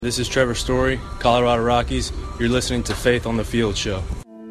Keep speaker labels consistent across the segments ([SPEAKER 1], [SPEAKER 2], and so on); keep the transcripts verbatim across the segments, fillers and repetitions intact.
[SPEAKER 1] This is Trevor Story, Colorado Rockies. You're listening to Faith on the Field show.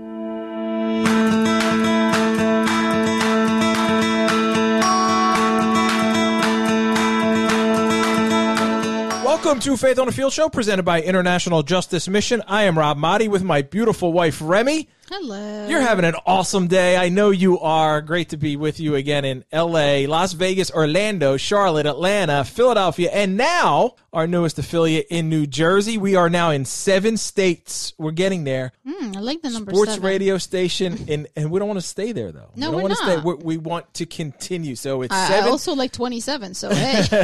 [SPEAKER 2] Welcome to Faith on the Field show, presented by International Justice Mission. I am Rob Motti with my beautiful wife, Remy.
[SPEAKER 3] Hello.
[SPEAKER 2] You're having an awesome day. I know you are. Great to be with you again in L A, Las Vegas, Orlando, Charlotte, Atlanta, Philadelphia, and now our newest affiliate in New Jersey. We are now in seven states. We're getting there.
[SPEAKER 3] Mm, I like the number
[SPEAKER 2] Sports
[SPEAKER 3] seven.
[SPEAKER 2] radio station, and, and we don't want to stay there, though.
[SPEAKER 3] No,
[SPEAKER 2] we don't
[SPEAKER 3] we're
[SPEAKER 2] want to
[SPEAKER 3] not.
[SPEAKER 2] stay. We're, we want to continue. So it's
[SPEAKER 3] I,
[SPEAKER 2] seven.
[SPEAKER 3] I also like twenty-seven, so hey.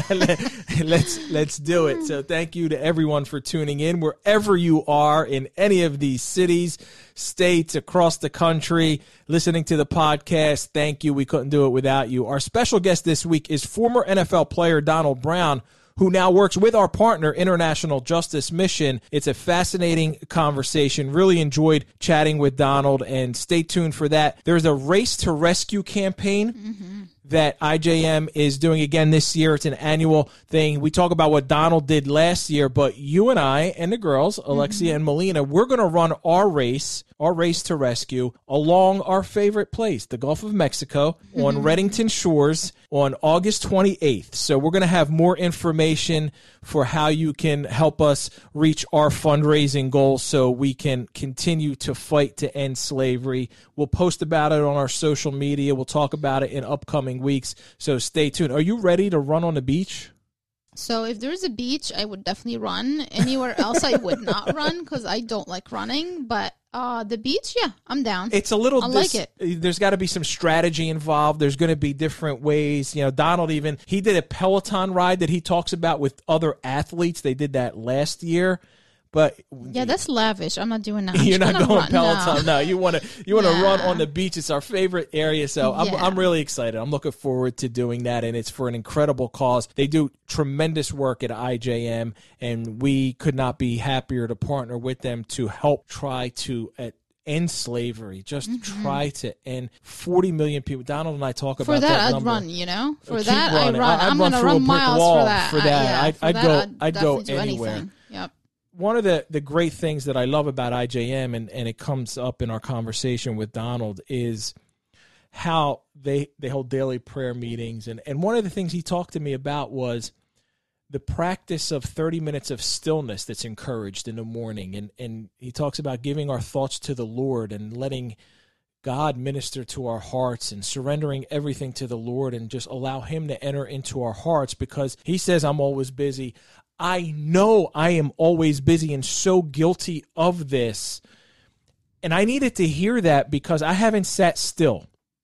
[SPEAKER 2] let's let's do it. So thank you to everyone for tuning in wherever you are in any of these cities, states, across the country, listening to the podcast. Thank you. We couldn't do it without you. Our special guest this week is former N F L player Donald Brown, who now works with our partner, International Justice Mission. It's a fascinating conversation. Really enjoyed chatting with Donald, and stay tuned for that. There's a Race to Rescue campaign mm-hmm. that I J M is doing again this year. It's an annual thing. We talk about what Donald did last year, but you and I and the girls, Alexia mm-hmm. and Melina, we're going to run our race, our Race to Rescue, along our favorite place, the Gulf of Mexico, mm-hmm. on Reddington Shores on August twenty-eighth. So we're going to have more information for how you can help us reach our fundraising goals so we can continue to fight to end slavery. We'll post about it on our social media. We'll talk about it in upcoming weeks. So stay tuned. Are you ready to run on the beach?
[SPEAKER 3] So if there's a beach, I would definitely run. Anywhere else, I would not run because I don't like running. But uh, the beach, yeah, I'm down.
[SPEAKER 2] It's a little.
[SPEAKER 3] I
[SPEAKER 2] dis-
[SPEAKER 3] like it.
[SPEAKER 2] There's got to be some strategy involved. There's going to be different ways. You know, Donald even he did a Peloton ride that he talks about with other athletes. They did that last year. But
[SPEAKER 3] yeah, that's lavish. I'm not doing that. I'm
[SPEAKER 2] you're not going
[SPEAKER 3] run.
[SPEAKER 2] Peloton. No,
[SPEAKER 3] no
[SPEAKER 2] you want to you want to
[SPEAKER 3] yeah.
[SPEAKER 2] run on the beach. It's our favorite area, so I'm
[SPEAKER 3] yeah.
[SPEAKER 2] I'm really excited. I'm looking forward to doing that, and it's for an incredible cause. They do tremendous work at I J M, and we could not be happier to partner with them to help try to uh, end slavery. Just mm-hmm. try to end forty million people. Donald and I talk about
[SPEAKER 3] for that.
[SPEAKER 2] that
[SPEAKER 3] I'd
[SPEAKER 2] number.
[SPEAKER 3] run. You know, for
[SPEAKER 2] Keep
[SPEAKER 3] that
[SPEAKER 2] running.
[SPEAKER 3] I run.
[SPEAKER 2] I'd
[SPEAKER 3] I'm
[SPEAKER 2] run
[SPEAKER 3] going to
[SPEAKER 2] through a
[SPEAKER 3] run
[SPEAKER 2] brick
[SPEAKER 3] miles
[SPEAKER 2] wall
[SPEAKER 3] for that.
[SPEAKER 2] For that,
[SPEAKER 3] I, yeah,
[SPEAKER 2] I'd,
[SPEAKER 3] for
[SPEAKER 2] I'd
[SPEAKER 3] that,
[SPEAKER 2] go.
[SPEAKER 3] I'd,
[SPEAKER 2] I'd go
[SPEAKER 3] do
[SPEAKER 2] anywhere.
[SPEAKER 3] Anything. Yep.
[SPEAKER 2] One of the, the great things that I love about I J M, and, and it comes up in our conversation with Donald, is how they they hold daily prayer meetings. And, and one of the things he talked to me about was the practice of thirty minutes of stillness that's encouraged in the morning. And, and he talks about giving our thoughts to the Lord and letting God minister to our hearts and surrendering everything to the Lord and just allow him to enter into our hearts, because he says, I'm always busy. I know I am always busy and so guilty of this. And I needed to hear that because I haven't sat still.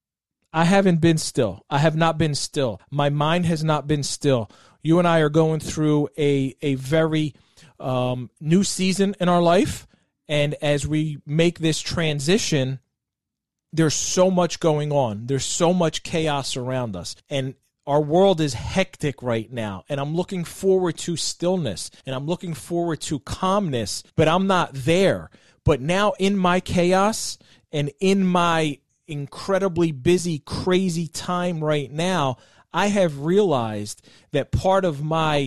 [SPEAKER 2] I haven't been still. I have not been still. My mind has not been still. You and I are going through a, a very um, new season in our life. And as we make this transition, there's so much going on. There's so much chaos around us. And our world is hectic right now, and I'm looking forward to stillness, and I'm looking forward to calmness, but I'm not there. But now in my chaos and in my incredibly busy, crazy time right now, I have realized that part of my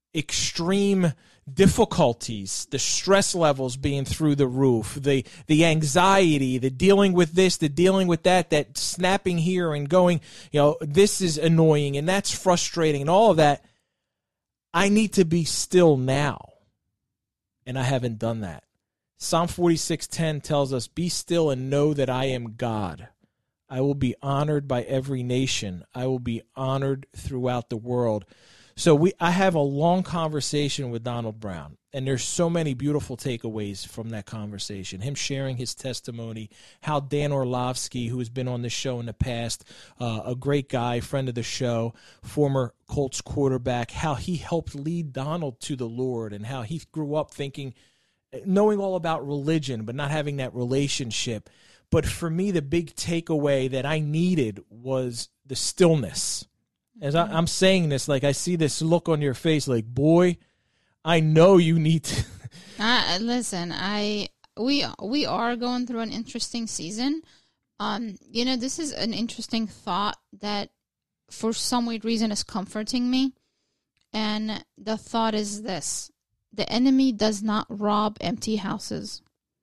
[SPEAKER 2] extreme difficulties, the stress levels being through the roof, the the anxiety, the dealing with this, the dealing with that, that snapping here and going, you know, this is annoying and that's frustrating and all of that. I need to be still now. And I haven't done that. Psalm forty-six ten tells us, be still and know that I am God. I will be honored by every nation. I will be honored throughout the world. So we, I have a long conversation with Donald Brown, and there's so many beautiful takeaways from that conversation. Him sharing his testimony, how Dan Orlovsky, who has been on the show in the past, uh, a great guy, friend of the show, former Colts quarterback, how he helped lead Donald to the Lord, and how he grew up thinking, knowing all about religion, but not having that relationship. But for me, the big takeaway that I needed was the stillness. As I, I'm saying this, like I see this look on your face, like, boy, I know you need to.
[SPEAKER 3] uh, listen, I we we are going through an interesting season. Um, you know, this is an interesting thought that, for some weird reason, is comforting me. And the thought is this: the enemy does not rob empty houses.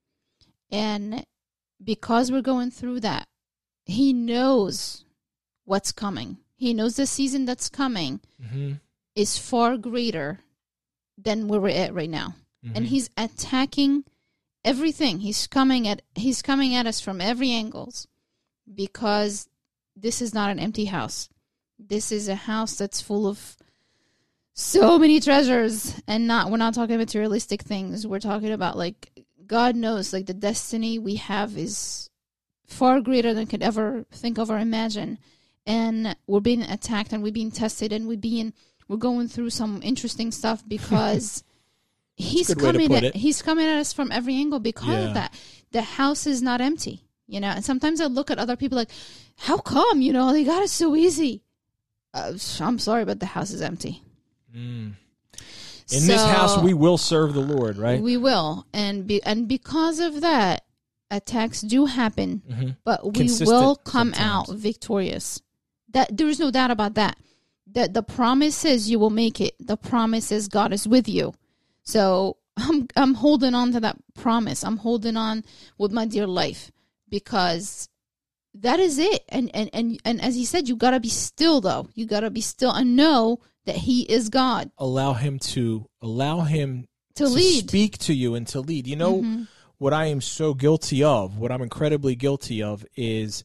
[SPEAKER 3] And because we're going through that, he knows what's coming. He knows the season that's coming mm-hmm. is far greater than where we're at right now. Mm-hmm. And he's attacking everything. He's coming at he's coming at us from every angles because this is not an empty house. This is a house that's full of so many treasures, and not we're not talking materialistic things. We're talking about, like, God knows, like, the destiny we have is far greater than could ever think of or imagine. And we're being attacked, and we're being tested, and we're being we're going through some interesting stuff because he's coming at, he's coming at us from every angle because yeah. of that. The house is not empty, you know. And sometimes I look at other people like, how come, you know, they got it so easy? Uh, I'm sorry, but the house is empty.
[SPEAKER 2] Mm. In so, this house, we will serve the Lord, right?
[SPEAKER 3] We will, and be, and because of that, attacks do happen, mm-hmm. but we Consistent will come sometimes. out victorious. That there is no doubt about that. That the promise is you will make it. The promise is God is with you. So I'm I'm holding on to that promise. I'm holding on with my dear life because that is it. And and and, and as he said, you gotta be still though. You gotta be still and know that he is God.
[SPEAKER 2] Allow him to allow him
[SPEAKER 3] to,
[SPEAKER 2] to
[SPEAKER 3] lead,
[SPEAKER 2] speak to you and to lead. You know mm-hmm. what I am so guilty of, what I'm incredibly guilty of is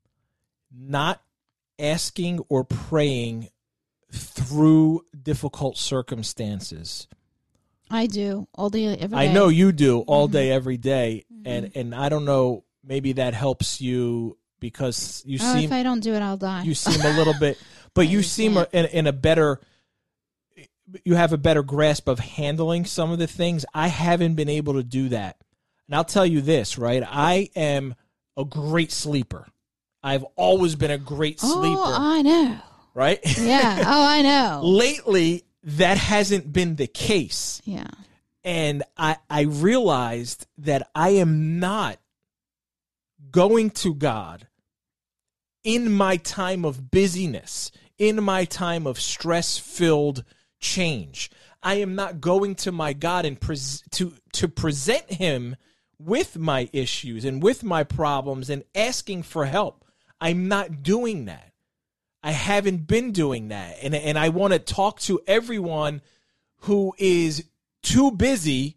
[SPEAKER 2] not asking or praying through difficult circumstances.
[SPEAKER 3] I do all day, every day.
[SPEAKER 2] I know you do all mm-hmm. day, every day,
[SPEAKER 3] mm-hmm.
[SPEAKER 2] and and I don't know. Maybe that helps you because you
[SPEAKER 3] oh,
[SPEAKER 2] seem.
[SPEAKER 3] If I don't do it, I'll die.
[SPEAKER 2] You seem a little bit, but you seem a, in, in a better. You have a better grasp of handling some of the things. I haven't been able to do that, and I'll tell you this, right? I am a great sleeper. I've always been a great sleeper.
[SPEAKER 3] Oh, I know.
[SPEAKER 2] Right?
[SPEAKER 3] Yeah. Oh, I know.
[SPEAKER 2] Lately, that hasn't been the case.
[SPEAKER 3] Yeah.
[SPEAKER 2] And I, I realized that I am not going to God in my time of busyness, in my time of stress-filled change. I am not going to my God and pres- to to present him with my issues and with my problems and asking for help. I'm not doing that. I haven't been doing that. And, and I want to talk to everyone who is too busy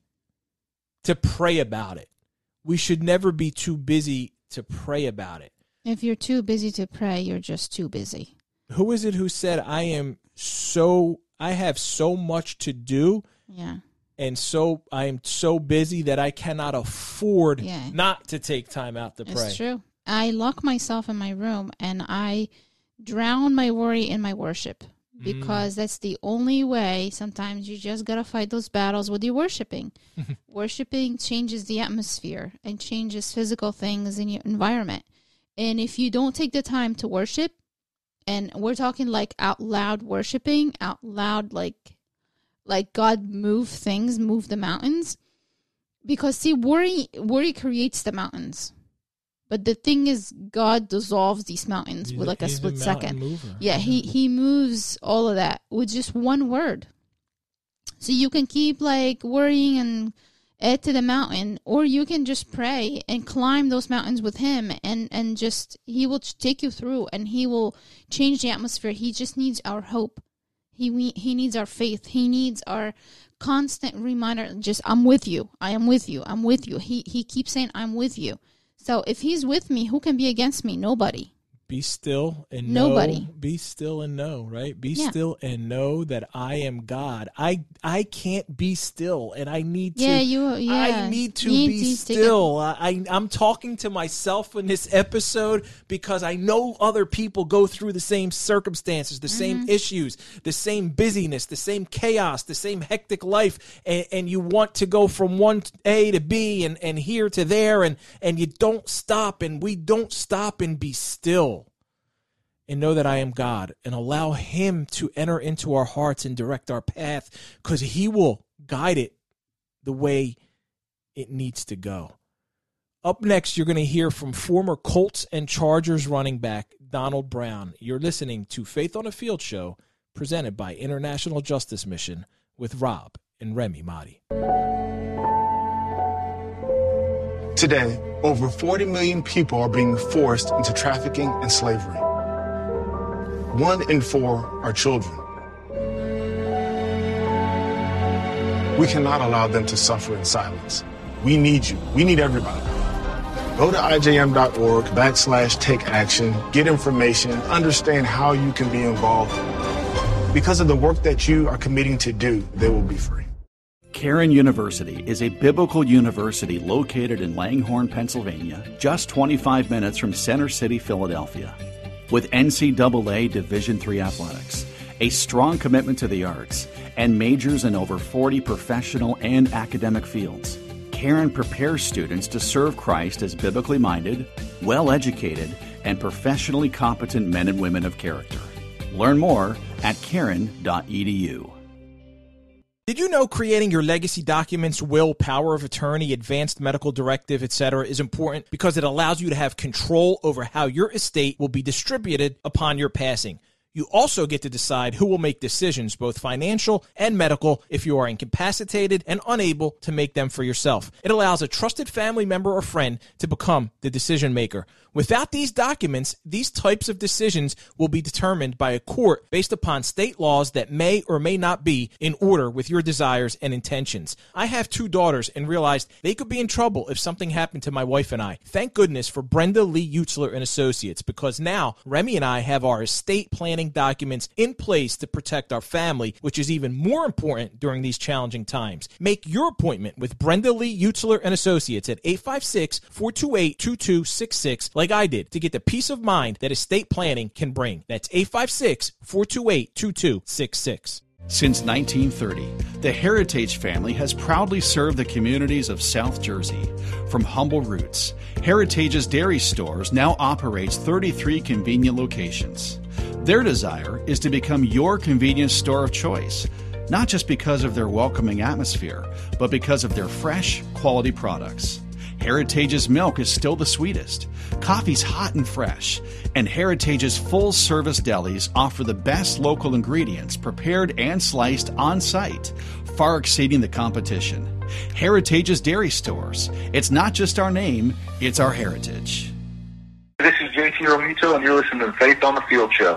[SPEAKER 2] to pray about it. We should never be too busy to pray about it.
[SPEAKER 3] If you're too busy to pray, you're just too busy.
[SPEAKER 2] Who is it who said, I am so, I have so much to do.
[SPEAKER 3] Yeah.
[SPEAKER 2] And so I am so busy that I cannot afford
[SPEAKER 3] yeah.
[SPEAKER 2] not to take time out to pray.
[SPEAKER 3] It's true. I lock myself in my room and I drown my worry in my worship because mm. that's the only way. Sometimes you just got to fight those battles with your worshiping. Worshiping changes the atmosphere and changes physical things in your environment. And if you don't take the time to worship, and we're talking like out loud worshiping, out loud, like, like God move things, move the mountains. Because see, worry, worry creates the mountains. But the thing is, God dissolves these mountains he's with like a, a split a second. Mover. Yeah, he, he moves all of that with just one word. So you can keep like worrying and add to the mountain, or you can just pray and climb those mountains with him, and, and just he will take you through, and he will change the atmosphere. He just needs our hope. He we, he needs our faith. He needs our constant reminder. Just I'm with you. I am with you. I'm with you. He he keeps saying I'm with you. So if he's with me, who can be against me? Nobody.
[SPEAKER 2] Be still and
[SPEAKER 3] Nobody.
[SPEAKER 2] know. Be still and know, right? Be
[SPEAKER 3] yeah.
[SPEAKER 2] still and know that I am God. I I can't be still, and I need to.
[SPEAKER 3] Yeah, you. Yeah.
[SPEAKER 2] I need to need be still. I, I I'm talking to myself in this episode because I know other people go through the same circumstances, the mm-hmm. same issues, the same busyness, the same chaos, the same hectic life, and, and you want to go from one A to B and, and here to there, and and you don't stop, and we don't stop and be still. And know that I am God, and allow him to enter into our hearts and direct our path, because he will guide it the way it needs to go. Up next, you're going to hear from former Colts and Chargers running back Donald Brown. You're listening to Faith on the Field show, presented by International Justice Mission with Rob and Remy Mahdi.
[SPEAKER 4] Today, over forty million people are being forced into trafficking and slavery. One in four are children. We cannot allow them to suffer in silence. We need you. We need everybody. Go to ijm.org backslash take action, get information, understand how you can be involved. Because of the work that you are committing to do, they will be free.
[SPEAKER 5] Cairn University is a biblical university located in Langhorne, Pennsylvania, just twenty-five minutes from Center City, Philadelphia. With N C double A Division three athletics, a strong commitment to the arts, and majors in over forty professional and academic fields, Cairn prepares students to serve Christ as biblically minded, well-educated, and professionally competent men and women of character. Learn more at cairn dot e d u.
[SPEAKER 2] Did you know creating your legacy documents, will, power of attorney, advanced medical directive, et cetera is important because it allows you to have control over how your estate will be distributed upon your passing? You also get to decide who will make decisions, both financial and medical, if you are incapacitated and unable to make them for yourself. It allows a trusted family member or friend to become the decision maker. Without these documents, these types of decisions will be determined by a court based upon state laws that may or may not be in order with your desires and intentions. I have two daughters and realized they could be in trouble if something happened to my wife and I. Thank goodness for Brenda Lee Utzler and Associates, because now Remy and I have our estate planning documents in place to protect our family, which is even more important during these challenging times. Make your appointment with Brenda Lee Utzler and Associates at eight five six, four two eight, two two six six, like I did, to get the peace of mind that estate planning can bring. That's eight five six, four two eight, two two six six.
[SPEAKER 5] Since nineteen thirty, the Heritage family has proudly served the communities of South Jersey. From humble roots, Heritage's dairy stores now operates thirty-three convenient locations. Their desire is to become your convenience store of choice, not just because of their welcoming atmosphere, but because of their fresh, quality products. Heritage's milk is still the sweetest, coffee's hot and fresh, and Heritage's full-service delis offer the best local ingredients prepared and sliced on-site, far exceeding the competition. Heritage's dairy stores. It's not just our name, it's our heritage.
[SPEAKER 6] This is J T Romito, and you're listening to Faith on the Field Show.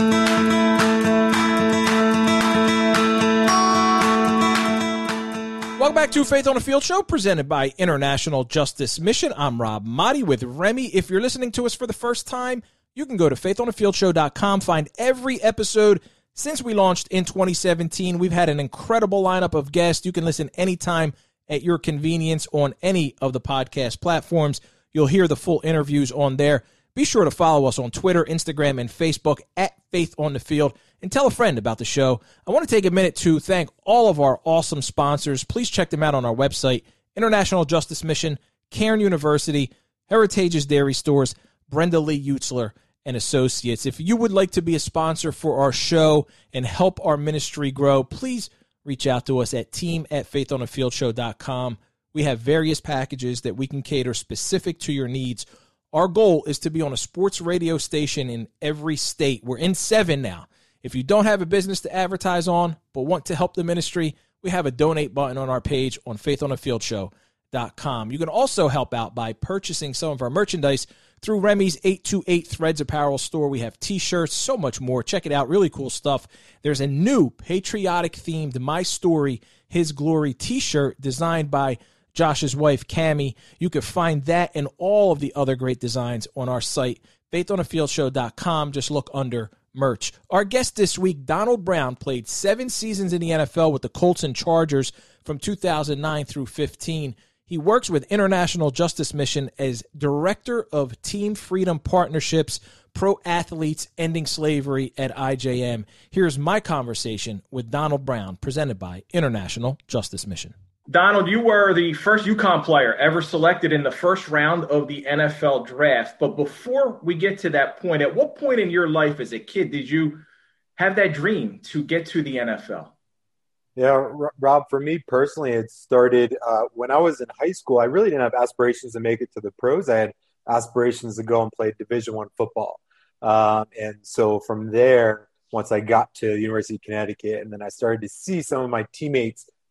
[SPEAKER 2] Welcome back to Faith on the Field Show, presented by International Justice Mission. I'm Rob Mahdi with Remy. If you're listening to us for the first time, you can go to faith on the field show dot com, find every episode since we launched in twenty seventeen. We've had an incredible lineup of guests. You can listen anytime at your convenience on any of the podcast platforms. You'll hear the full interviews on there. Be sure to follow us on Twitter, Instagram, and Facebook at Faith on the Field, and tell a friend about the show. I want to take a minute to thank all of our awesome sponsors. Please check them out on our website: International Justice Mission, Cairn University, Heritage's Dairy Stores, Brenda Lee Utzler and Associates. If you would like to be a sponsor for our show and help our ministry grow, please reach out to us at team at faith on the field show dot com. We have various packages that we can cater specific to your needs. Our goal is to be on a sports radio station in every state. We're in seven now. If you don't have a business to advertise on but want to help the ministry, we have a donate button on our page on faith on the field show dot com. You can also help out by purchasing some of our merchandise through Remy's eight two eight Threads apparel store. We have t-shirts, so much more. Check it out. Really cool stuff. There's a new patriotic-themed My Story, His Glory t-shirt designed by Josh's wife, Cammie. You can find that and all of the other great designs on our site, faith on the field show dot com. Just look under merch. Our guest this week, Donald Brown, played seven seasons in the N F L with the Colts and Chargers from two thousand nine through fifteen. He works with International Justice Mission as Director of Team Freedom Partnerships, Pro Athletes Ending Slavery at I J M. Here's my conversation with Donald Brown, presented by International Justice Mission. Donald, you were the first UConn player ever selected in the first round of the N F L draft. But before we get to that point, at what point in your life as a kid did you have that dream to get to the N F L?
[SPEAKER 7] Yeah, Rob, for me personally, it started uh, when I was in high school. I really didn't have aspirations to make it to the pros. I had aspirations to go and play Division I football. Um, and so from there, once I got to the University of Connecticut, and then I started to see some of my teammates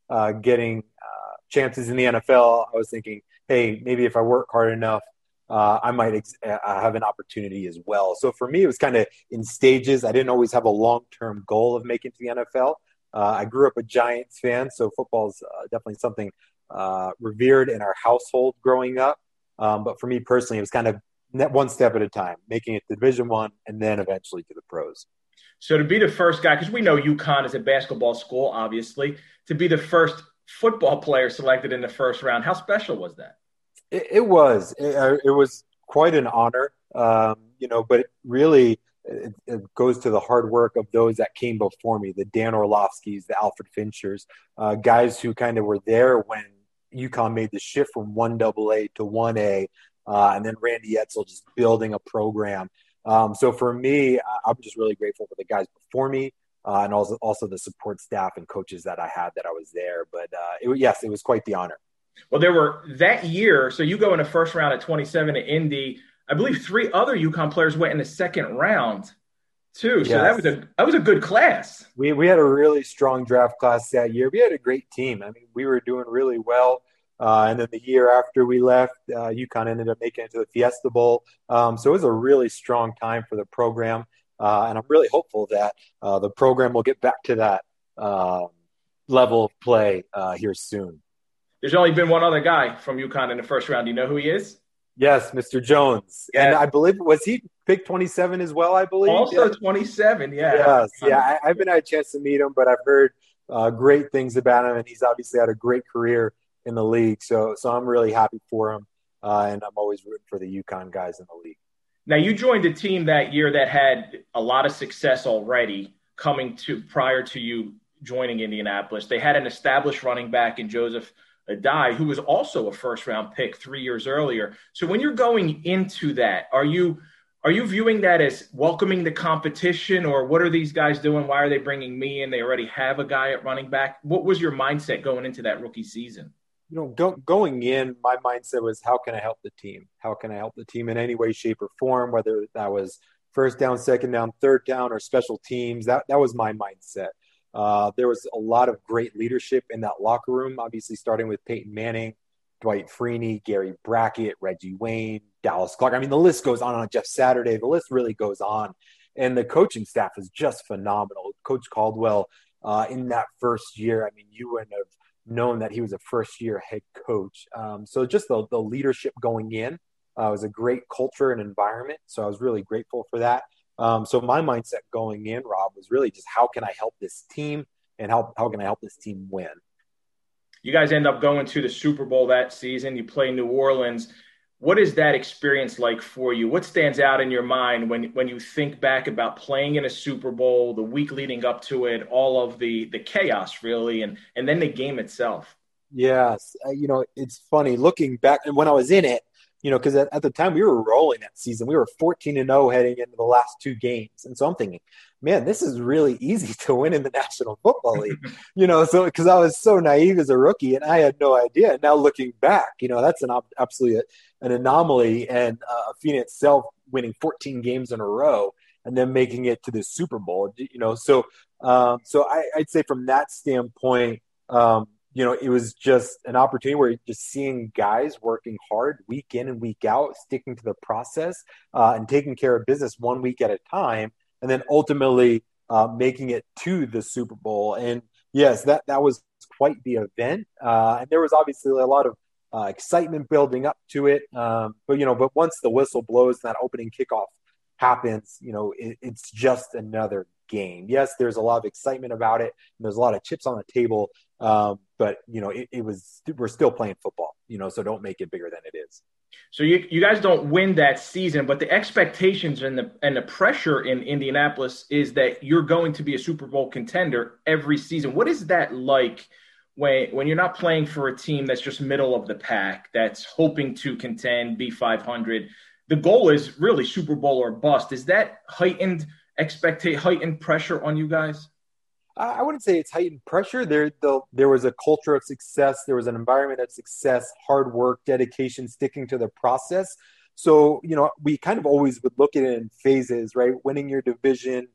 [SPEAKER 7] uh, getting uh, chances in the N F L, I was thinking, hey, maybe if I work hard enough, uh, I might ex- uh, have an opportunity as well. So for me, it was kind of in stages. I didn't always have a long-term goal of making it to the N F L. Uh, I grew up a Giants fan, so football is uh, definitely something uh, revered in our household growing up. Um, but for me personally, it was kind of one step at a time, making it to Division One and then eventually to the pros.
[SPEAKER 8] So to be the first guy, because we know UConn is a basketball school, obviously, to be the first football player selected in the first round, how special was that?
[SPEAKER 7] It, it was. It, it was quite an honor, um, you know, but it really it, it goes to the hard work of those that came before me, the Dan Orlovskis, the Alfred Finchers, uh, guys who kind of were there when UConn made the shift from one double A to one A, uh, and then Randy Edsall just building a program. Um, so for me, I'm just really grateful for the guys before me, uh, and also also the support staff and coaches that I had that I was there. But uh, it, yes, it was quite the honor.
[SPEAKER 8] Well, there were that year. So you go in the first round at twenty-seven to Indy. I believe three other UConn players went in the second round too. So yes. that was a that was a good class.
[SPEAKER 7] We we had a really strong draft class that year. We had a great team. I mean, we were doing really well. Uh, and then the year after we left, uh, UConn ended up making it to the Fiesta Bowl. Um, so it was a really strong time for the program. Uh, and I'm really hopeful that uh, the program will get back to that uh, level of play uh, here soon.
[SPEAKER 8] There's only been one other guy from UConn in the first round. Do you know who he is?
[SPEAKER 7] Yes, Mister Jones. Yes. And I believe, was he picked twenty-seven as well, I believe?
[SPEAKER 8] Also
[SPEAKER 7] yeah.
[SPEAKER 8] twenty-seven, yeah.
[SPEAKER 7] Yes, yeah. I, I haven't had a chance to meet him, but I've heard uh, great things about him, and he's obviously had a great career in the league. So so I'm really happy for him, uh, and I'm always rooting for the UConn guys in the league.
[SPEAKER 8] Now, you joined a team that year that had a lot of success already coming to prior to you joining Indianapolis. They had an established running back in Joseph Adai, who was also a first-round pick three years earlier. So when you're going into that, are you are you viewing that as welcoming the competition, or what are these guys doing? Why are they bringing me in? They already have a guy at running back. What was your mindset going into that rookie season?
[SPEAKER 7] You know, go, going in, my mindset was, how can I help the team? How can I help the team in any way, shape, or form, whether that was first down, second down, third down, or special teams? That that was my mindset. Uh, there was a lot of great leadership in that locker room, obviously starting with Peyton Manning, Dwight Freeney, Gary Brackett, Reggie Wayne, Dallas Clark. I mean, the list goes on on Jeff Saturday. The list really goes on. And the coaching staff is just phenomenal. Coach Caldwell, uh, in that first year, I mean, you wouldn't have known that he was a first-year head coach. Um, so just the, the leadership going in uh, was a great culture and environment. So I was really grateful for that. Um, so my mindset going in, Rob, was really just how can I help this team and how, how can I help this team win?
[SPEAKER 8] You guys end up going to the Super Bowl that season. You play New Orleans. What is that experience like for you? What stands out in your mind when, when you think back about playing in a Super Bowl, the week leading up to it, all of the, the chaos really, and, and then the game itself?
[SPEAKER 7] Yes. Uh, you know, it's funny looking back, and when I was in it, you know, because at, at the time we were rolling that season. We were fourteen and oh heading into the last two games. And so I'm thinking, man, this is really easy to win in the National Football League. you know, so because I was so naive as a rookie and I had no idea. And now looking back, you know, that's an absolutely an anomaly, and uh, Phoenix itself winning fourteen games in a row and then making it to the Super Bowl. You know, so um, so I, I'd say from that standpoint, um, you know, it was just an opportunity where you're just seeing guys working hard week in and week out, sticking to the process uh, and taking care of business one week at a time, and then ultimately uh, making it to the Super Bowl. And yes, that, that was quite the event. Uh, and there was obviously a lot of uh, excitement building up to it. Um, but, you know, but once the whistle blows and that opening kickoff happens, you know, it, it's just another game. Yes, there's a lot of excitement about it, and there's a lot of chips on the table. Um, but, you know, it, it was, we're still playing football, you know, so don't make it bigger than it is.
[SPEAKER 8] So you you guys don't win that season, but the expectations and the and the pressure in Indianapolis is that you're going to be a Super Bowl contender every season. What is that like when when you're not playing for a team that's just middle of the pack, that's hoping to contend, be five hundred? The goal is really Super Bowl or bust. Is that heightened expect heightened pressure on you guys?
[SPEAKER 7] I wouldn't say it's heightened pressure. There, the, there was a culture of success. There was an environment of success, hard work, dedication, sticking to the process. So, you know, we kind of always would look at it in phases, right? Winning your division,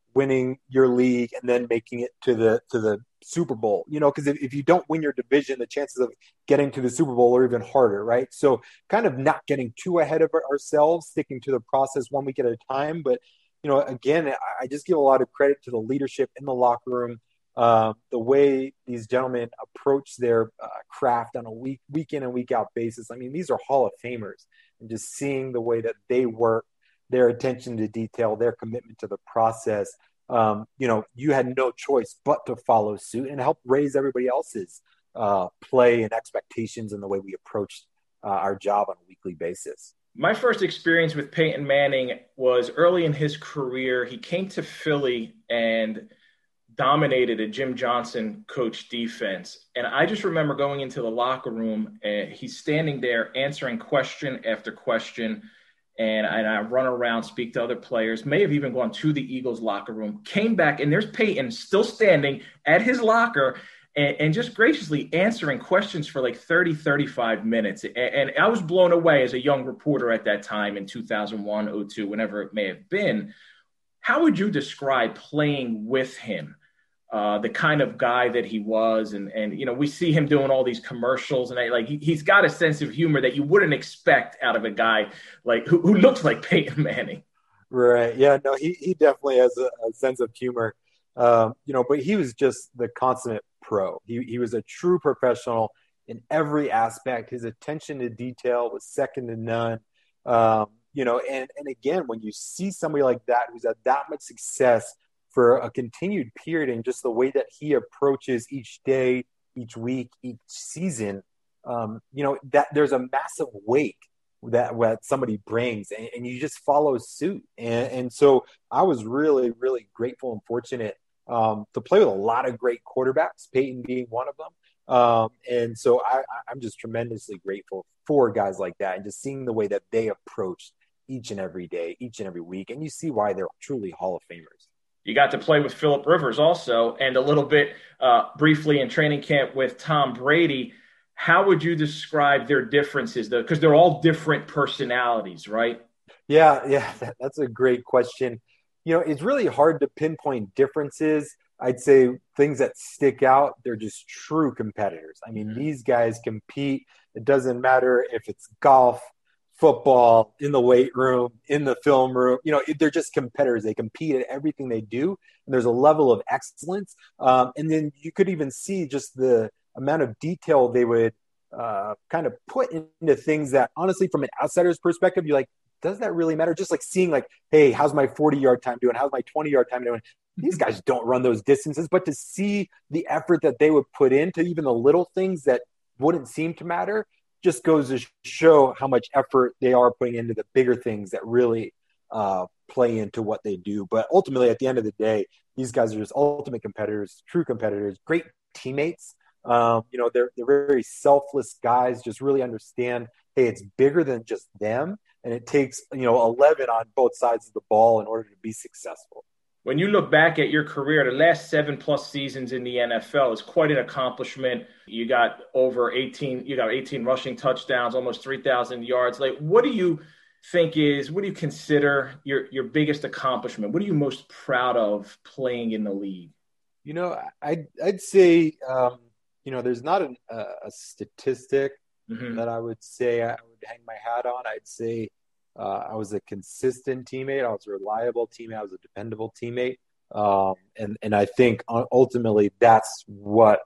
[SPEAKER 7] winning your league and then making it to the to the Super Bowl, you know, because if, if you don't win your division, the chances of getting to the Super Bowl are even harder, right? So kind of not getting too ahead of ourselves, sticking to the process one week at a time. But, you know, again, I just give a lot of credit to the leadership in the locker room, uh, the way these gentlemen approach their uh, craft on a week, week in and week out basis. I mean, these are Hall of Famers, and just seeing the way that they work, their attention to detail, their commitment to the process. Um, you know, you had no choice but to follow suit and help raise everybody else's uh, play and expectations in the way we approached uh, our job on a weekly basis.
[SPEAKER 8] My first experience with Peyton Manning was early in his career. He came to Philly and dominated a Jim Johnson coach defense. And I just remember going into the locker room and he's standing there answering question after question. And I, and I run around, speak to other players, may have even gone to the Eagles locker room, came back, and there's Peyton still standing at his locker and, and just graciously answering questions for like thirty, thirty-five minutes. And, and I was blown away as a young reporter at that time in two thousand one, oh two, whenever it may have been. How would you describe playing with him? Uh, the kind of guy that he was. And, and, you know, we see him doing all these commercials and I, like, he, he's got a sense of humor that you wouldn't expect out of a guy like who, who looks like Peyton Manning.
[SPEAKER 7] Right. Yeah, no, he, he definitely has a, a sense of humor, um, you know, but he was just the consummate pro. He, he was a true professional in every aspect. His attention to detail was second to none. Um, you know, and, and again, when you see somebody like that, who's had that much success for a continued period, and just the way that he approaches each day, each week, each season, um, you know, that there's a massive weight that, that somebody brings, and, and you just follow suit. And, and so I was really, really grateful and fortunate um, to play with a lot of great quarterbacks, Peyton being one of them. Um, and so I, I'm just tremendously grateful for guys like that, and just seeing the way that they approach each and every day, each and every week. And you see why they're truly Hall of Famers.
[SPEAKER 8] You got to play with Phillip Rivers also, and a little bit uh, briefly in training camp with Tom Brady. How would you describe their differences, though? Because they're all different personalities, right?
[SPEAKER 7] Yeah, yeah, that, that's a great question. You know, it's really hard to pinpoint differences. I'd say things that stick out, they're just true competitors. I mean, mm-hmm. These guys compete. It doesn't matter if it's golf, football, in the weight room, in the film room. You know, they're just competitors. They compete at everything they do, and there's a level of excellence. Um, and then you could even see just the amount of detail they would uh, kind of put into things that, honestly, from an outsider's perspective, you're like, does that really matter? Just like seeing like, hey, how's my forty-yard time doing? How's my twenty-yard time doing? These guys don't run those distances, but to see the effort that they would put into even the little things that wouldn't seem to matter just goes to show how much effort they are putting into the bigger things that really uh, play into what they do. But ultimately, at the end of the day, these guys are just ultimate competitors, true competitors, great teammates. Um, you know, they're, they're very selfless guys, just really understand, hey, it's bigger than just them. And it takes, you know, eleven on both sides of the ball in order to be successful.
[SPEAKER 8] When you look back at your career, the last seven plus seasons in the N F L is quite an accomplishment. You got over eighteen, you got eighteen rushing touchdowns, almost three thousand yards. Like, what do you think is, what do you consider your, your biggest accomplishment? What are you most proud of playing in the league?
[SPEAKER 7] You know, I'd, I'd say, um, you know, there's not an, a, a statistic mm-hmm. that I would say I would hang my hat on. I'd say, Uh, I was a consistent teammate. I was a reliable teammate. I was a dependable teammate. Um, and, and I think ultimately that's what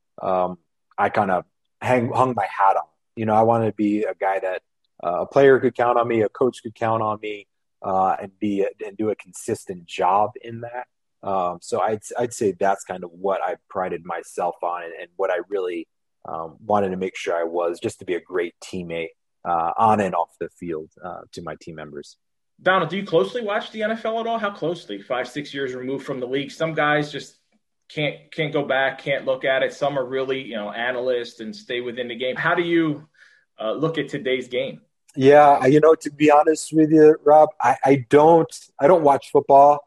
[SPEAKER 7] um, I kind of hang hung my hat on. You know, I wanted to be a guy that uh, a player could count on me, a coach could count on me, uh, and be a, and do a consistent job in that. Um, so I'd I'd say that's kind of what I prided myself on, and, and what I really um, wanted to make sure I was, just to be a great teammate. Uh, on and off the field uh, to my team members.
[SPEAKER 8] Donald, do you closely watch the N F L at all? How closely? Five, six years removed from the league. Some guys just can't can't go back, can't look at it. Some are really, you know, analysts and stay within the game. How do you uh, look at today's game?
[SPEAKER 7] Yeah, you know, to be honest with you, Rob, I, I don't I don't watch football.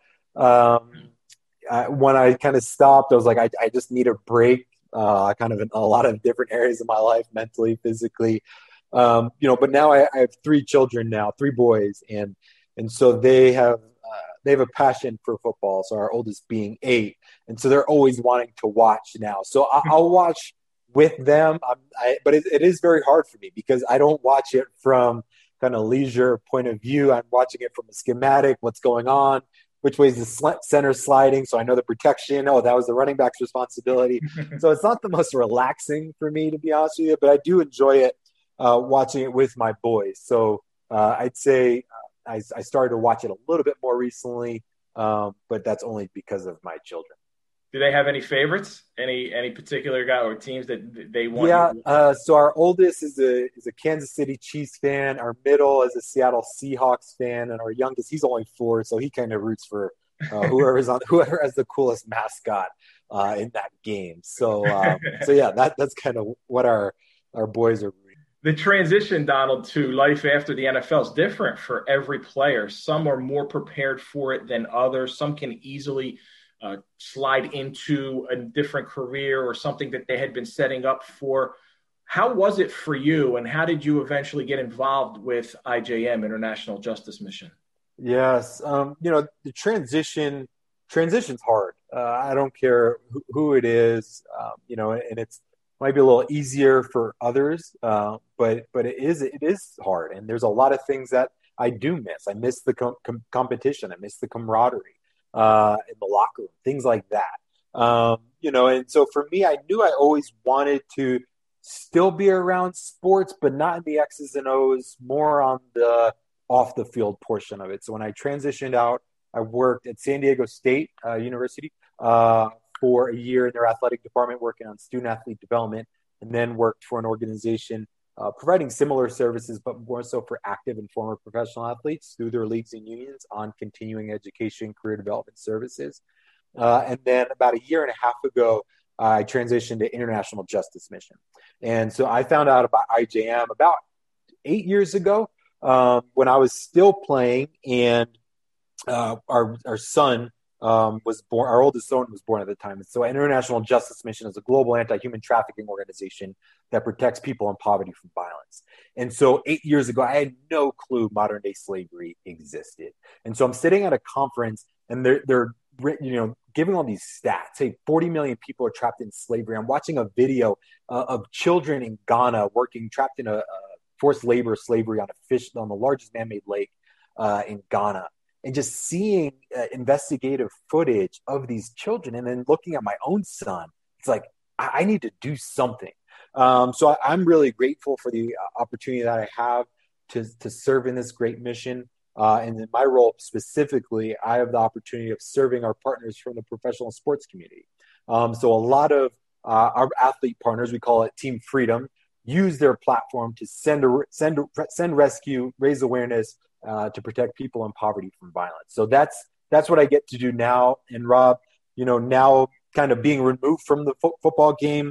[SPEAKER 7] Um, I, when I kind of stopped, I was like, I, I just need a break. Uh, kind of in a lot of different areas of my life, mentally, physically. Um, you know, but now I, I have three children now, three boys. And, and so they have, uh, they have a passion for football. So our oldest being eight, and so they're always wanting to watch now. So I, I'll watch with them, I'm, I, but it, it is very hard for me because I don't watch it from kind of leisure point of view. I'm watching it from a schematic, what's going on, which way is the sl- center sliding, so I know the protection. Oh, that was the running back's responsibility. So it's not the most relaxing for me, to be honest with you, but I do enjoy it uh, watching it with my boys. So uh, I'd say uh, I, I started to watch it a little bit more recently, um, but that's only because of my children.
[SPEAKER 8] Do they have any favorites? Any any particular guy or teams that they want?
[SPEAKER 7] Yeah, uh, so our oldest is a is a Kansas City Chiefs fan. Our middle is a Seattle Seahawks fan, and our youngest, he's only four, so he kind of roots for uh, whoever's on whoever has the coolest mascot uh, in that game. So um, so yeah, that that's kind of what our our boys are.
[SPEAKER 8] The transition, Donald, to life after the N F L is different for every player. Some are more prepared for it than others. Some can easily Uh, slide into a different career or something that they had been setting up for. How was it for you, and how did you eventually get involved with I J M, International Justice Mission?
[SPEAKER 7] Yes, um, you know, the transition transition's hard. Uh, I don't care who, who it is, um, you know, and it's might be a little easier for others, uh, but but it is it is hard, and there's a lot of things that I do miss. I miss the com- com- competition. I miss the camaraderie. Uh, in the locker room, things like that. Um, you know, and so for me, I knew I always wanted to still be around sports, but not in the X's and O's, more on the off the field portion of it. So when I transitioned out, I worked at San Diego State uh, University uh, for a year in their athletic department, working on student athlete development, and then worked for an organization Uh, providing similar services, but more so for active and former professional athletes through their leagues and unions on continuing education, career development services. Uh, and then about a year and a half ago, uh, I transitioned to International Justice Mission. And so I found out about I J M about eight years ago um, when I was still playing, and uh, our our son Um, was born. Our oldest son was born at the time. So, International Justice Mission is a global anti-human trafficking organization that protects people in poverty from violence. And so, eight years ago, I had no clue modern-day slavery existed. And so, I'm sitting at a conference, and they're they're you know giving all these stats. Hey, forty million people are trapped in slavery. I'm watching a video uh, of children in Ghana working trapped in a, a forced labor slavery on a fish on the largest man-made lake uh, in Ghana. And just seeing uh, investigative footage of these children, and then looking at my own son, it's like, I, I need to do something. Um, so I, I'm really grateful for the uh, opportunity that I have to, to serve in this great mission. Uh, and in my role specifically, I have the opportunity of serving our partners from the professional sports community. Um, so a lot of uh, our athlete partners, we call it Team Freedom, use their platform to send, a, send, send rescue, raise awareness, Uh, to protect people in poverty from violence. So that's that's what I get to do now. And Rob, you know, now kind of being removed from the fo- football game,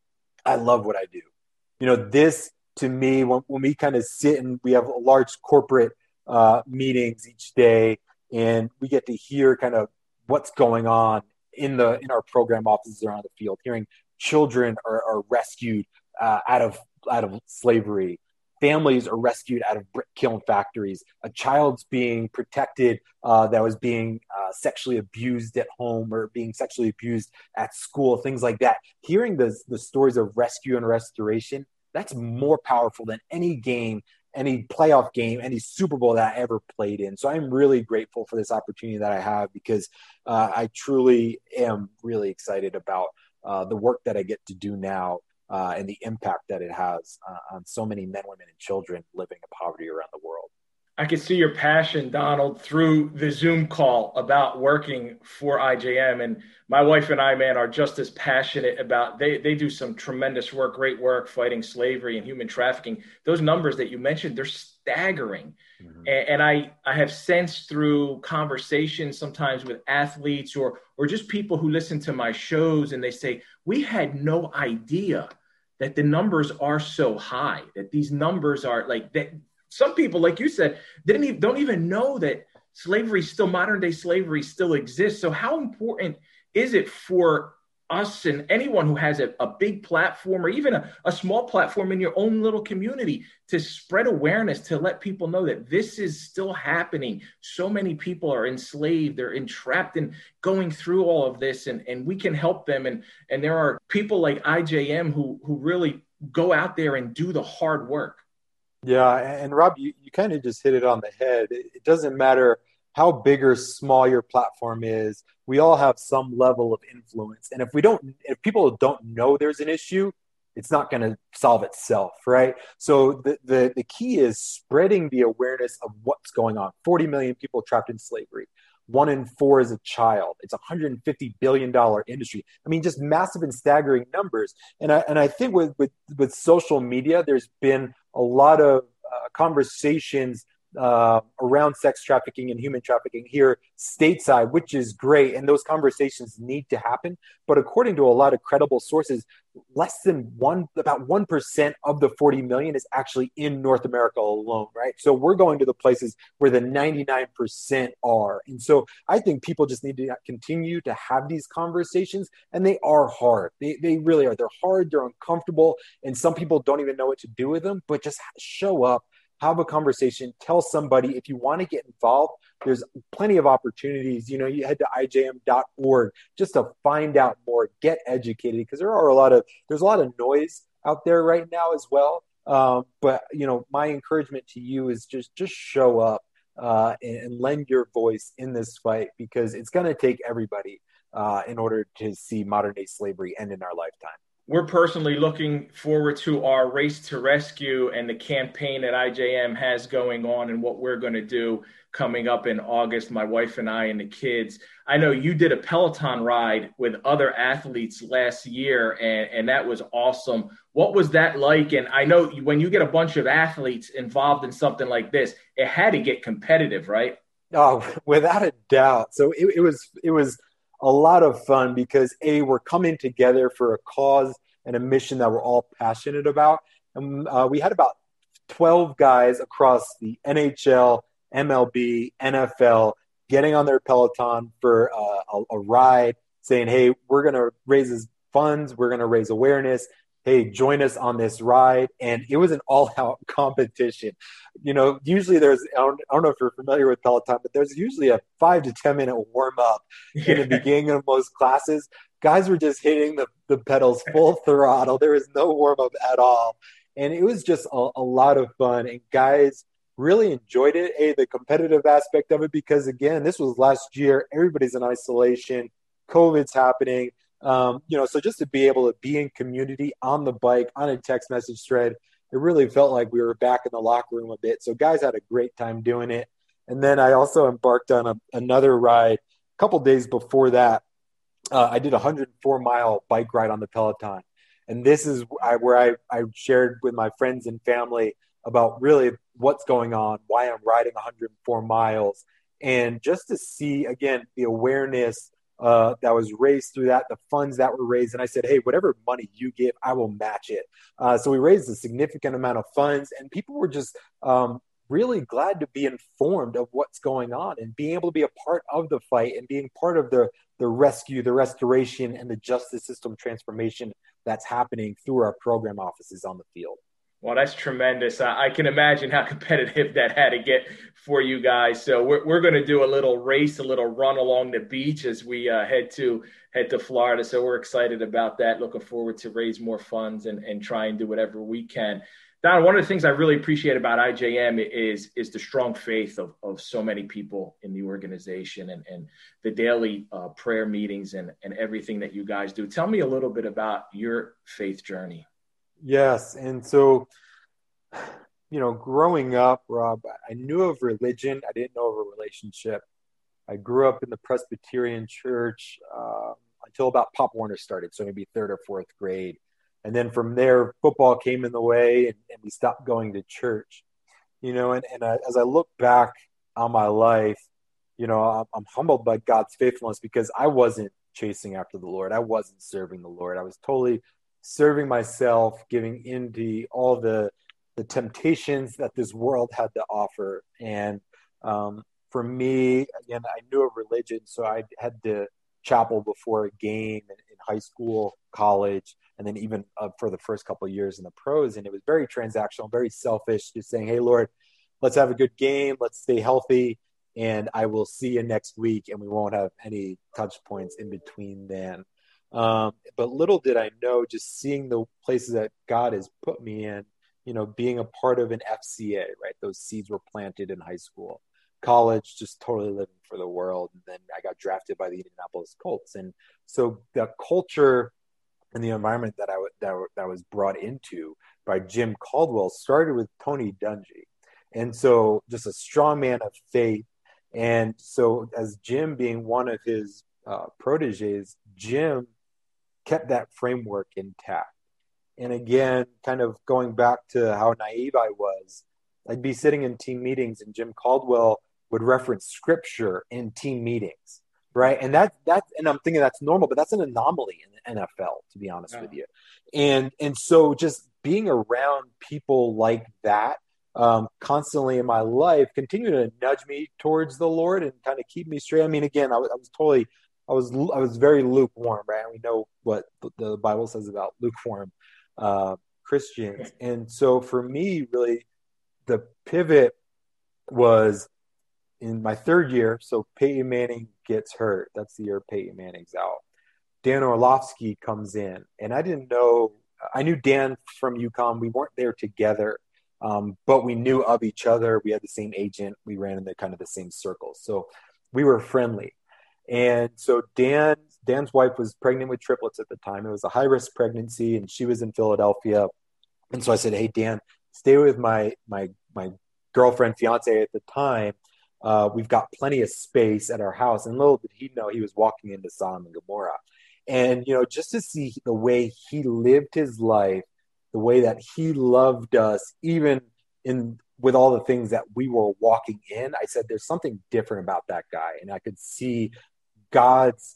[SPEAKER 7] I love what I do. You know, this to me, when, when we kind of sit and we have large corporate uh, meetings each day, and we get to hear kind of what's going on in the in our program offices around the field, hearing children are, are rescued uh, out of out of slavery. Families are rescued out of brick kiln factories. A child's being protected uh, that was being uh, sexually abused at home or being sexually abused at school, things like that. Hearing the, the stories of rescue and restoration, that's more powerful than any game, any playoff game, any Super Bowl that I ever played in. So I'm really grateful for this opportunity that I have, because uh, I truly am really excited about uh, the work that I get to do now. Uh, and the impact that it has uh, on so many men, women, and children living in poverty around the world.
[SPEAKER 8] I can see your passion, Donald, through the Zoom call about working for I J M. And my wife and I, man, are just as passionate about, they, they do some tremendous work, great work fighting slavery and human trafficking. Those numbers that you mentioned, they're staggering. Mm-hmm. And, and I, I have sensed through conversations sometimes with athletes or, or just people who listen to my shows, and they say, we had no idea that the numbers are so high, that these numbers are like that. Some people, like you said, didn't even, don't even know that slavery still, modern day slavery still exists. So how important is it for us and anyone who has a, a big platform or even a, a small platform in your own little community to spread awareness, to let people know that this is still happening. So many people are enslaved, they're entrapped in going through all of this, and, and we can help them. And, and there are people like I J M who, who really go out there and do the hard work.
[SPEAKER 7] Yeah, and Rob, you, you kind of just hit it on the head. It, it doesn't matter how big or small your platform is. We all have some level of influence. And if we don't, if people don't know there's an issue, it's not going to solve itself, right? So the, the, the key is spreading the awareness of what's going on. forty million people trapped in slavery. One in four is a child. It's a one hundred fifty billion dollars industry. I mean, just massive and staggering numbers. And I, and I think with, with, with social media, there's been a lot of uh, conversations uh, around sex trafficking and human trafficking here stateside, which is great. And those conversations need to happen. But according to a lot of credible sources, less than one, about one percent of the forty million is actually in North America alone, right? So we're going to the places where the ninety-nine percent are. And so I think people just need to continue to have these conversations, and they are hard. They, they really are. They're hard. They're uncomfortable. And some people don't even know what to do with them, but just show up. Have a conversation, tell somebody. If you want to get involved, there's plenty of opportunities. You know, you head to I J M dot org just to find out more, get educated, because there are a lot of, there's a lot of noise out there right now as well. Um, but, you know, my encouragement to you is just, just show up uh, and, and lend your voice in this fight, because it's going to take everybody uh, in order to see modern day slavery end in our lifetime.
[SPEAKER 8] We're personally looking forward to our Race to Rescue and the campaign that I J M has going on and what we're going to do coming up in August, my wife and I and the kids. I know you did a Peloton ride with other athletes last year, and, and that was awesome. What was that like? And I know when you get a bunch of athletes involved in something like this, it had to get competitive, right?
[SPEAKER 7] Oh, without a doubt. So it, it was it was a lot of fun because, A, we're coming together for a cause and a mission that we're all passionate about. And uh, we had about twelve guys across the N H L, M L B, N F L getting on their Peloton for uh, a, a ride, saying, hey, we're going to raise funds. We're going to raise awareness. Hey, join us on this ride. And it was an all-out competition. You know, usually there's, I don't, I don't know if you're familiar with Peloton, but there's usually a five to ten minute warm-up yeah. in the beginning of most classes. Guys were just hitting the, the pedals full throttle. There was no warm-up at all. And it was just a, a lot of fun. And guys really enjoyed it, A, the competitive aspect of it, because, again, this was last year. Everybody's in isolation. COVID's happening. Um, you know, so just to be able to be in community on the bike, on a text message thread, it really felt like we were back in the locker room a bit. So guys had a great time doing it. And then I also embarked on a, another ride a couple days before that. Uh, I did a one hundred four mile bike ride on the Peloton. And this is where I, I shared with my friends and family about really what's going on, why I'm riding one hundred four miles. And just to see, again, the awareness Uh, that was raised through that, the funds that were raised. And I said, hey, whatever money you give, I will match it. Uh, so we raised a significant amount of funds, and people were just um, really glad to be informed of what's going on and being able to be a part of the fight and being part of the, the rescue, the restoration, and the justice system transformation that's happening through our program offices on the field.
[SPEAKER 8] Well, that's tremendous. I, I can imagine how competitive that had to get for you guys. So we're we're going to do a little race, a little run along the beach as we uh, head to head to Florida. So we're excited about that. Looking forward to raise more funds and, and try and do whatever we can. Don, one of the things I really appreciate about I J M is is the strong faith of, of so many people in the organization and, and the daily uh, prayer meetings and, and everything that you guys do. Tell me a little bit about your faith journey.
[SPEAKER 7] Yes. And so, you know, growing up, Rob, I knew of religion. I didn't know of a relationship. I grew up in the Presbyterian church uh, until about Pop Warner started, so maybe third or fourth grade. And then from there, football came in the way, and, and we stopped going to church. You know, and, and I, as I look back on my life, you know, I'm, I'm humbled by God's faithfulness because I wasn't chasing after the Lord. I wasn't serving the Lord. I was totally serving myself, giving into all the the temptations that this world had to offer. And um, for me, again, I knew of religion, so I had to chapel before a game in, in high school, college, and then even uh, for the first couple of years in the pros. And it was very transactional, very selfish, just saying, hey, Lord, let's have a good game. Let's stay healthy. And I will see you next week. And we won't have any touch points in between then. Um, but little did I know, just seeing the places that God has put me in, you know, being a part of an F C A, right? Those seeds were planted in high school. College, just totally living for the world. And then I got drafted by the Indianapolis Colts. And so the culture and the environment that I, w- that, w- that was brought into by Jim Caldwell started with Tony Dungy. And so just a strong man of faith. And so as Jim being one of his uh, proteges, Jim kept that framework intact. And again, kind of going back to how naive I was, I'd be sitting in team meetings and Jim Caldwell would reference scripture in team meetings, right? And that that and I'm thinking that's normal, but that's an anomaly in the N F L, to be honest yeah. with you. And and so just being around people like that um, constantly in my life continue to nudge me towards the Lord and kind of keep me straight. I mean, again, I was, I was totally, I was I was very lukewarm, right? And we know what the Bible says about lukewarm uh, Christians. And so for me, really, the pivot was in my third year. So Peyton Manning gets hurt. That's the year Peyton Manning's out. Dan Orlovsky comes in, and I didn't know. I knew Dan from UConn. We weren't there together, um, but we knew of each other. We had the same agent. We ran in the kind of the same circles, so we were friendly. And so Dan, Dan's wife was pregnant with triplets at the time. It was a high risk pregnancy, and she was in Philadelphia. And so I said, "Hey, Dan, stay with my my my girlfriend, fiance at the time. Uh, we've got plenty of space at our house." And little did he know he was walking into Sodom and Gomorrah. And, you know, just to see the way he lived his life, the way that he loved us, even in with all the things that we were walking in, I said, there's something different about that guy. And I could see God's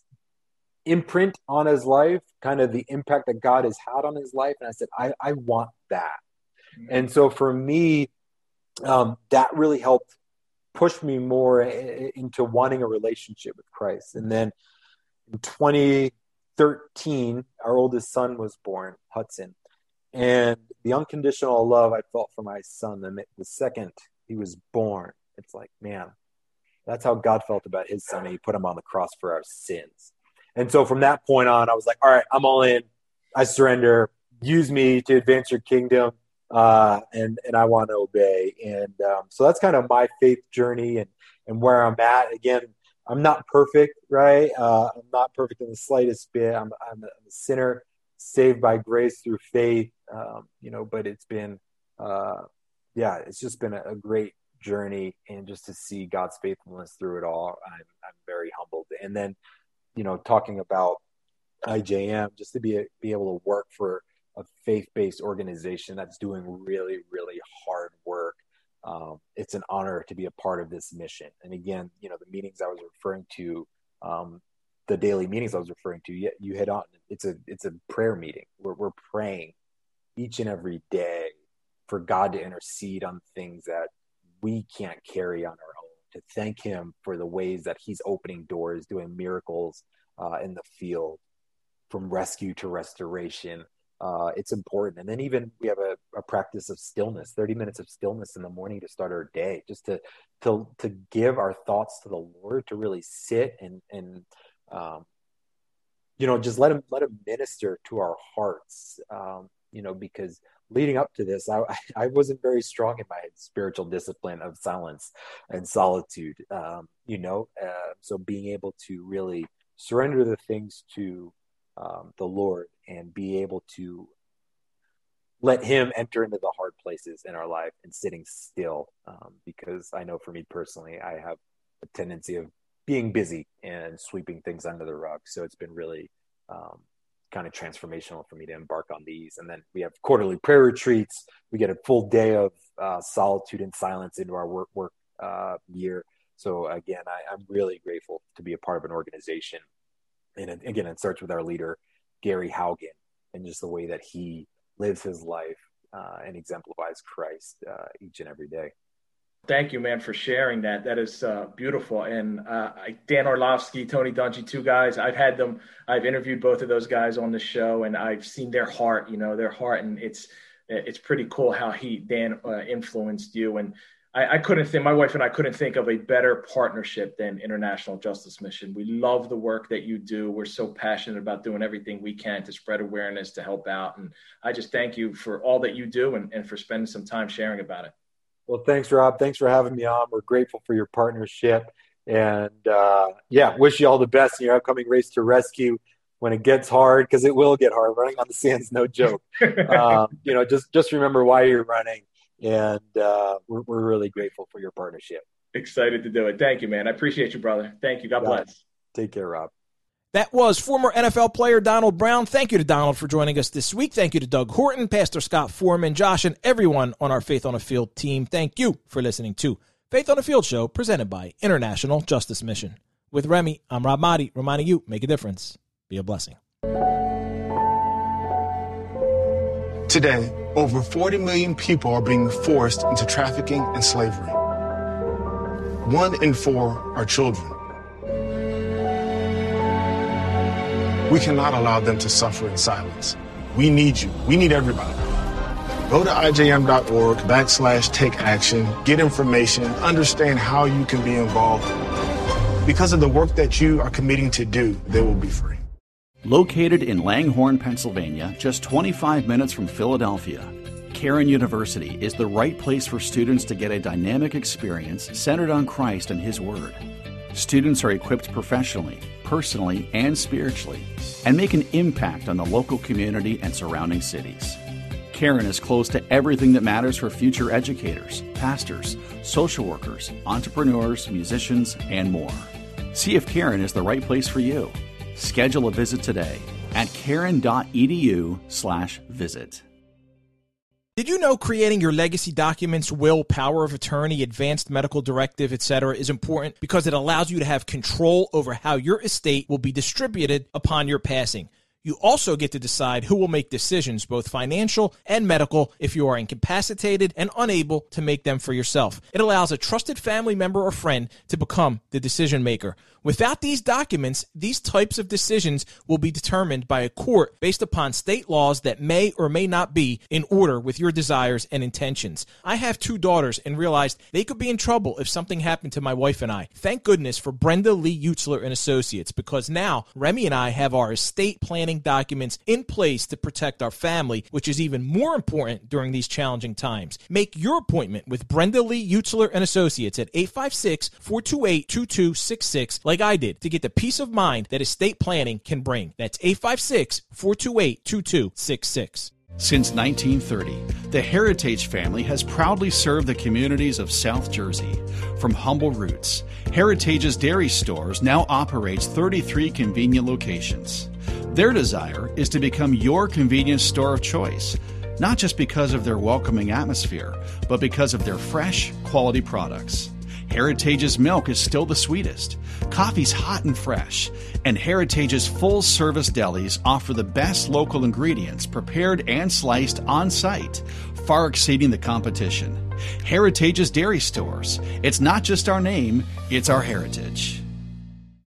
[SPEAKER 7] imprint on his life, kind of the impact that God has had on his life. And I said, I, I want that. Mm-hmm. And so for me, um, that really helped push me more into wanting a relationship with Christ. And then in twenty thirteen, our oldest son was born, Hudson. And the unconditional love I felt for my son, the, the second he was born, it's like, man, that's how God felt about his son. He put him on the cross for our sins. And so from that point on, I was like, all right, I'm all in. I surrender. Use me to advance your kingdom. Uh, and, and I want to obey. And um, so that's kind of my faith journey and, and where I'm at. Again, I'm not perfect, right? Uh, I'm not perfect in the slightest bit. I'm, I'm a sinner saved by grace through faith, um, you know, but it's been, uh, yeah, it's just been a, a great journey. And just to see God's faithfulness through it all, I'm, I'm very humbled. And then, you know, talking about I J M, just to be, be able to work for a faith-based organization that's doing really, really hard work. Um, it's an honor to be a part of this mission. And again, you know, the meetings I was referring to, um, the daily meetings I was referring to, you, you hit on, it's a, it's a prayer meeting where we're praying each and every day for God to intercede on things that we can't carry on our own, to thank him for the ways that he's opening doors, doing miracles uh, in the field, from rescue to restoration. Uh, it's important. And then even we have a, a practice of stillness, thirty minutes of stillness in the morning to start our day, just to, to, to give our thoughts to the Lord, to really sit and, and, um, you know, just let him, let him minister to our hearts. Um, you know, because leading up to this, I, I wasn't very strong in my spiritual discipline of silence and solitude, um, you know, uh, so being able to really surrender the things to um, the Lord and be able to let him enter into the hard places in our life and sitting still. Um, because I know for me personally, I have a tendency of being busy and sweeping things under the rug. So it's been really um, kind of transformational for me to embark on these. And then we have quarterly prayer retreats. We get a full day of uh, solitude and silence into our work, work uh, year. So again, I, I'm really grateful to be a part of an organization. And again, it starts with our leader, Gary Haugen, and just the way that he lives his life uh, and exemplifies Christ uh, each and every day.
[SPEAKER 8] Thank you, man, for sharing that. That is uh, beautiful. And uh, Dan Orlovsky, Tony Dungy, two guys, I've had them, I've interviewed both of those guys on the show, and I've seen their heart, you know, their heart. And it's it's pretty cool how he, Dan, uh, influenced you. And I, I couldn't think, my wife and I couldn't think of a better partnership than International Justice Mission. We love the work that you do. We're so passionate about doing everything we can to spread awareness, to help out. And I just thank you for all that you do and, and for spending some time sharing about it.
[SPEAKER 7] Well, thanks, Rob. Thanks for having me on. We're grateful for your partnership. And, uh, yeah, wish you all the best in your upcoming race to rescue when it gets hard, because it will get hard. Running on the sand's no joke. um, you know, just, just remember why you're running. And uh, we're, we're really grateful for your partnership.
[SPEAKER 8] Excited to do it. Thank you, man. I appreciate you, brother. Thank you. God bless.
[SPEAKER 7] It. Take care, Rob.
[SPEAKER 2] That was former N F L player Donald Brown. Thank you to Donald for joining us this week. Thank you to Doug Horton, Pastor Scott Foreman, Josh, and everyone on our Faith on the Field team. Thank you for listening to Faith on the Field Show, presented by International Justice Mission. With Remy, I'm Rob Motti, reminding you, make a difference. Be a blessing.
[SPEAKER 4] Today, over forty million people are being forced into trafficking and slavery. One in four are children. We cannot allow them to suffer in silence. We need you. We need everybody. Go to ijm.org backslash take action, get information, understand how you can be involved. Because of the work that you are committing to do, they will be free.
[SPEAKER 5] Located in Langhorne, Pennsylvania, just twenty-five minutes from Philadelphia, Cairn University is the right place for students to get a dynamic experience centered on Christ and His Word. Students are equipped professionally, personally, and spiritually, and make an impact on the local community and surrounding cities. Cairn is close to everything that matters for future educators, pastors, social workers, entrepreneurs, musicians, and more. See if Cairn is the right place for you. Schedule a visit today at cairn.edu slash visit.
[SPEAKER 2] Did you know creating your legacy documents, will, power of attorney, advanced medical directive, et cetera is important because it allows you to have control over how your estate will be distributed upon your passing? You also get to decide who will make decisions, both financial and medical, if you are incapacitated and unable to make them for yourself. It allows a trusted family member or friend to become the decision maker. Without these documents, these types of decisions will be determined by a court based upon state laws that may or may not be in order with your desires and intentions. I have two daughters and realized they could be in trouble if something happened to my wife and I. Thank goodness for Brenda Lee Utzler and Associates, because now Remy and I have our estate planning documents in place to protect our family, which is even more important during these challenging times. Make your appointment with Brenda Lee Utzler and Associates at eight five six, four two eight, two two six six, like I did, to get the peace of mind that estate planning can bring. That's eight five six, four two eight, two two six six.
[SPEAKER 5] Since nineteen thirty, the Heritage family has proudly served the communities of South Jersey. From humble roots, Heritage's dairy stores now operates thirty-three convenient locations. Their desire is to become your convenience store of choice, not just because of their welcoming atmosphere, but because of their fresh, quality products. Heritage's milk is still the sweetest, coffee's hot and fresh, and Heritage's full-service delis offer the best local ingredients prepared and sliced on-site, far exceeding the competition. Heritage's dairy stores. It's not just our name, it's our heritage.